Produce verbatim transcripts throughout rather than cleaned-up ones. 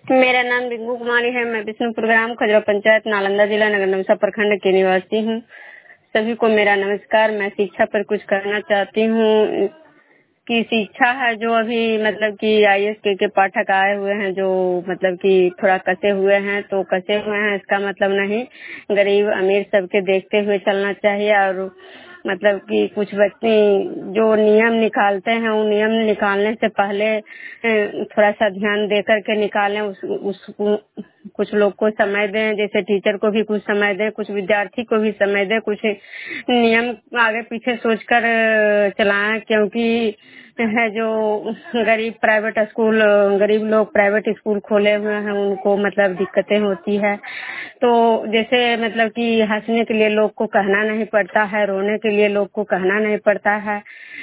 मेरा नाम रिंकू कुमारी है। मैं विष्णुपुर ग्राम खजरा पंचायत नालंदा जिला नगर नवसा प्रखंड की निवासी हूँ। सभी को मेरा नमस्कार। मैं शिक्षा पर कुछ कहना चाहती हूँ कि शिक्षा है जो अभी मतलब कि आई एस के, के पाठक आए हुए हैं जो मतलब कि थोड़ा कसे हुए हैं, तो कसे हुए हैं इसका मतलब नहीं, गरीब अमीर सबके देखते हुए चलना चाहिए। और मतलब कि कुछ बच्चे जो नियम निकालते हैं उन नियम निकालने से पहले थोड़ा सा ध्यान दे करके निकालें। उस, उस कुछ लोग को समय दें, जैसे टीचर को भी कुछ समय दें, कुछ विद्यार्थी को भी समय दें, कुछ नियम आगे पीछे सोचकर चलाएं। क्योंकि है जो गरीब प्राइवेट स्कूल गरीब लोग प्राइवेट स्कूल खोले हुए हैं उनको मतलब दिक्कतें होती है। तो जैसे मतलब कि हंसने के लिए लोग को कहना नहीं पड़ता है, रोने के लिए लोग को कहना नहीं पड़ता है।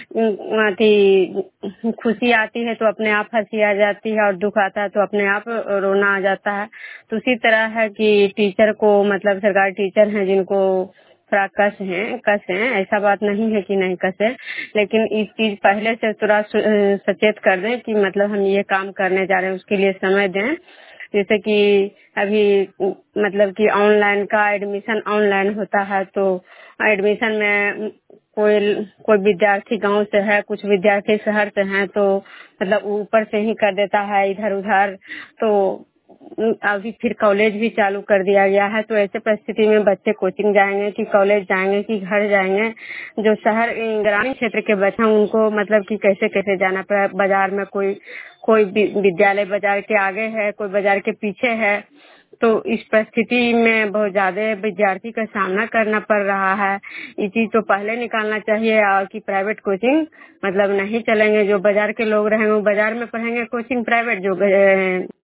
कि खुशी आती है तो अपने आप हंसी आ जाती है और दुख आता है तो अपने आप रोना आ जाता है। तो उसी तरह है कि टीचर को मतलब सरकारी टीचर हैं जिनको थोड़ा कस है कस है ऐसा बात नहीं है कि नहीं कस है, लेकिन इस चीज पहले से थोड़ा सचेत कर दें कि मतलब हम ये काम करने जा रहे हैं, उसके लिए समय दें। जैसे कि अभी मतलब कि ऑनलाइन का एडमिशन ऑनलाइन होता है, तो एडमिशन में कोई कोई विद्यार्थी गांव से है, कुछ विद्यार्थी शहर से हैं, तो मतलब ऊपर से ही कर देता है इधर उधर। तो अभी फिर कॉलेज भी चालू कर दिया गया है, तो ऐसे परिस्थिति में बच्चे कोचिंग जाएंगे कि कॉलेज जाएंगे कि घर जाएंगे। जो शहर ग्रामीण क्षेत्र के बच्चे हैं उनको मतलब कि कैसे कैसे जाना पड़ा, बाजार में कोई कोई विद्यालय बाजार के आगे है, कोई बाजार के पीछे है। तो इस परिस्थिति में बहुत ज्यादा विद्यार्थी का सामना करना पड़ रहा है। ये चीज तो पहले निकालना चाहिए और कि प्राइवेट कोचिंग मतलब नहीं चलेंगे। जो बाजार के लोग रहेंगे वो बाजार में पढ़ेंगे कोचिंग प्राइवेट, जो